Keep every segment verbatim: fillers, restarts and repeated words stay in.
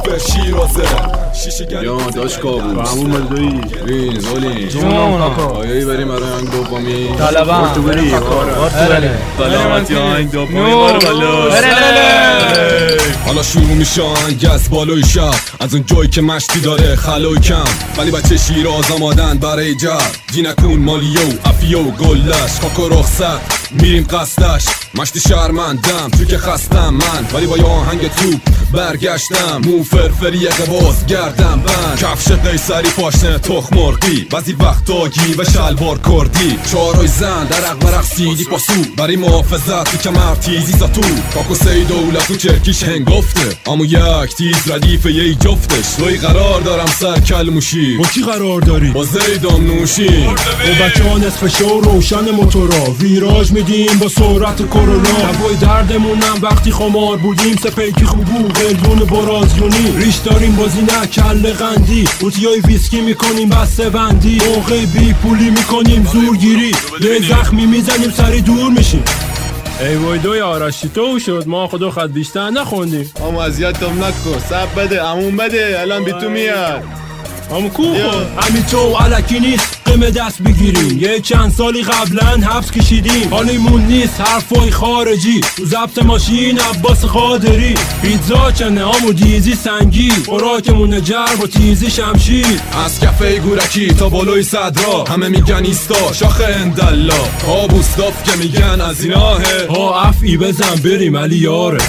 به شیرازه شیشه گری جان داشت کابوس همون مردوی رین زولین جون آیایی بریم برای آنگ دوپامی طلبم تو بری سلامتی آنگ دوپامی بارو بالا حالا شروع میشه آهنگ از بالای شب از اون جایی که مشتی داره خلای کم ولی بچه شیراز آمادن برای جر جی نکون مالیو افیو گلش کاکو رخصت میریم قصدش مشتی شرمندم تو که خستم من ولی با یه آهنگ توپ برگشتم مو فرفری قباز گردم بند کفش قیصری پاشنه تخ مرغی بعضی وقتا گی و شلوار کردی چهارای زن درق مرق سیدی پاسو برای محافظت تو کمر تیزی زاتو کاکو سی دولت و چرکیش هنگفته امو یک تیز ردیف یه جفتش توی قرار دارم سر کل موشی با کی قرار داری؟ با زیدام نوشی با بچه ها نصف شو روشن موتورا ویراج میدیم با سرعت کرونا دوای دردمونم وقتی خمار بودیم سپیکی خوبو قلدون برازیونی ریش داریم بازی نه کل قندی اوتیای ویسکی میکنیم بسته بندی موقع بی پولی میکنیم زورگیری یه زخمی میزنیم سری دور میشیم ای وای دوی آرشی تو شد ما خدا خط بیشتر نخوندیم اما اذیتم نکن سب بده عموم بده الان بی تو میاد همون کو همین تو علکی نیست قمه دست بگیریم یه چند سالی قبلا حبس کشیدیم حالیمون نیست حرفای خارجی تو ضبط ماشین عباس قادری پیتزا چنه همو دیزی سنگی خوراکمون جرب و تیزی شمشیر از کفه گورکی تا بالای صدرا همه میگن ایستا شاخ اندلا کابوس داف که میگن از ایناهه ها افعی بزن بریم علی یاره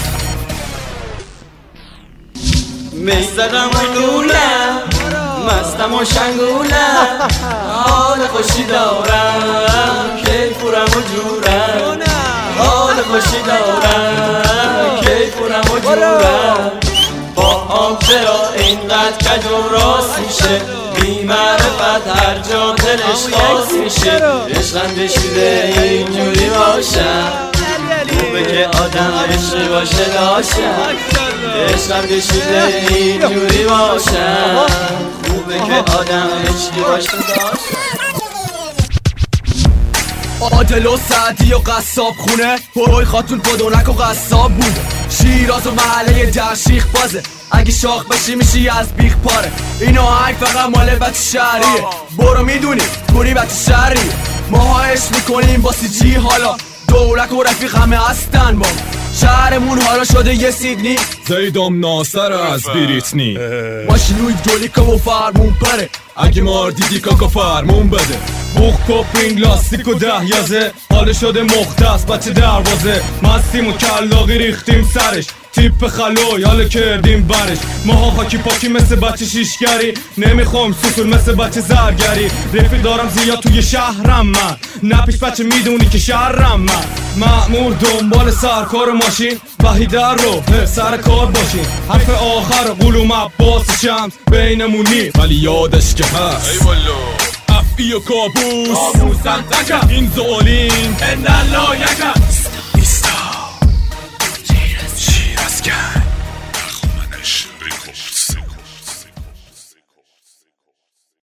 مستقم و دولم مستم و شنگولم حال خوشی دارم کیفورم و جورم حال خوشی دارم کیفورم و جورم با هم چرا اینقدر کج و راست میشه بی معرفت هر جا دلش خاص میشه عشقم بشیده اینجوری باشم خوبه که آدم عشقی باشه داشتم عشقم کشیده اینجوری باشم خوبه که آدم عشقی باشه داشتم عادل و سعدی و قصاب خونه بروی خاتون پدونک و قصاب بوده شیراز و محله درشیخ بازه اگه شاخ بشی میشی از بیخ پاره این آهنگ فقط مال بچه شهریه برو میدونی کوری بچه شهریه ماها عشق میکنیم با سی جی حالا دولک و رفیق همه هستن با شهرمون حالا شده یه سیدنی زیدام ناصر از بریتنی ماشینوی دولیکا و فرمون پره اگه مار دیدی کاکا فرمون بده بوخ پاپینگ لاستیک و ده یازه حال شده مختص بچه دروازه مستیم و کلاقی ریختیم سرش تیپ خلوی حالا کردیم برش ماها خاکی پاکی مثل بچه شیشگری نمیخوام سوسول مثل بچه زرگری رفیق دارم زیاد توی شهرم من نپیش بچه میدونی که شهرم من مأمور دنبال سرکار ماشین وحیده رو سر کار باشین حرف آخر قلوم عباس شمس بینمونی ولی یادش که هست ای والله افعی و کابوس کابوسم تکم این زولین اندلا یکم